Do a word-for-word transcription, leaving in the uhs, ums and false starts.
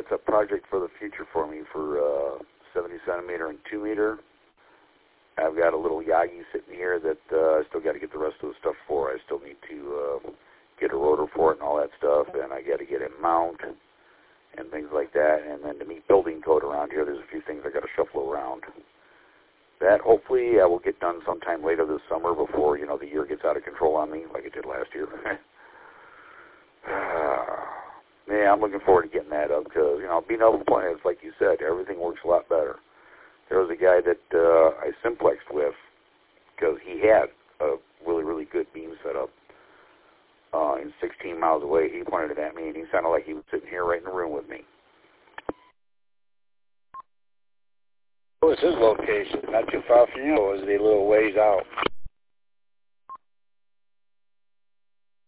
that's a project for the future for me for uh, seventy centimeter and two meter. I've got a little Yagi sitting here that uh, I still got to get the rest of the stuff for. I still need to uh, get a rotor for it and all that stuff, and I got to get it mount and things like that. And then to meet building code around here, there's a few things I got to shuffle around. That hopefully I will get done sometime later this summer before, you know, the year gets out of control on me like it did last year. Yeah, I'm looking forward to getting that up because, you know, being able to play, it's like you said, everything works a lot better. There was a guy that uh, I simplexed with because he had a really, really good beam setup. Uh, and sixteen miles away, he pointed it at me, and he sounded like he was sitting here right in the room with me. What was his location? Not too far from you, or was he a little ways out?